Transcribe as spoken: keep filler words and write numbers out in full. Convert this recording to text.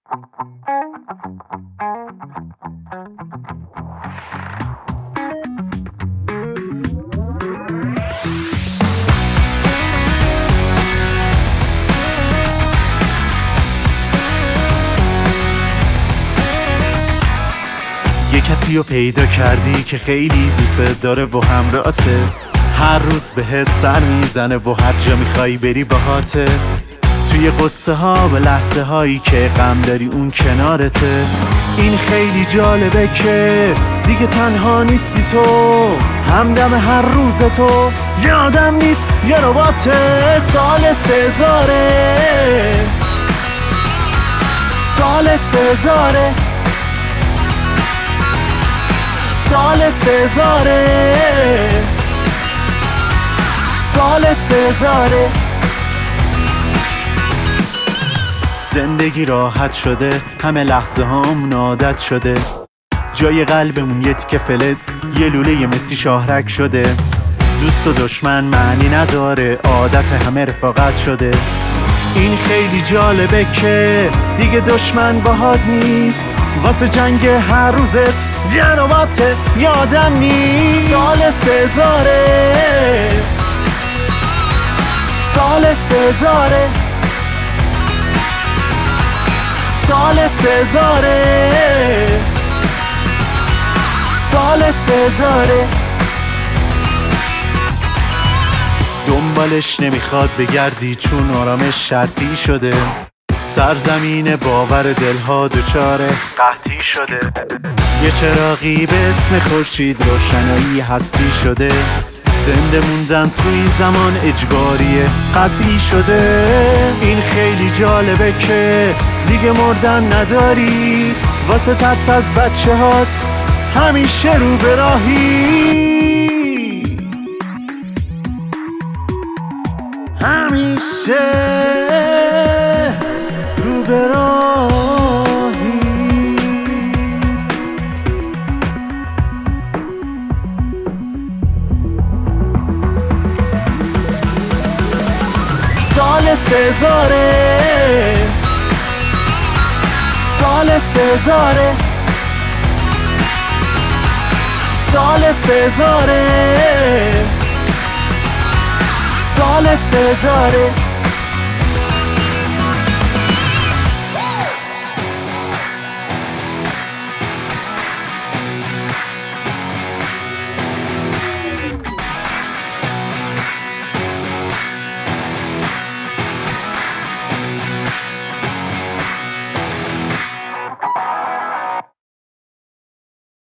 یه کسی رو پیدا کردی که خیلی دوست داره و همراهته، هر روز بهت سر میزنه و هر جا میخوای بری باهاته. توی قصه ها و لحظه هایی که غم داری اون کنارته. این خیلی جالبه که دیگه تنها نیستی تو، همدم هر روز تو یادم نیست یه رباته. سال سزاره، سال سزاره، سال سزاره، سال سزاره. زندگی راحت شده، همه لحظه هم عادت شده، جای قلبمون یه تیکه فلز، یه لوله مسی شاهرک شده. دوست و دشمن معنی نداره، عادت همه رفاقت شده. این خیلی جالبه که دیگه دشمن باهات نیست، واسه جنگ هر روزت یه نوبت یادم نیست. سال سزاره، سال سزاره، سال سزاره، سال سزاره. دنبالش نمیخواد بگردی چون آرامش شرطی شده، سرزمین باور دلها دچار قحطی شده. یه چراغی به اسم خورشید روشنایی هستی شده، زنده موندن توی زمان اجباری قطعی شده. این خیلی جالبه که دیگه مردن نداری، واسه ترس از بچه هات همیشه رو به راهی، همیشه رو به راهی. سال سزاره، سال سزاره، سال سزاره، سال سزاره.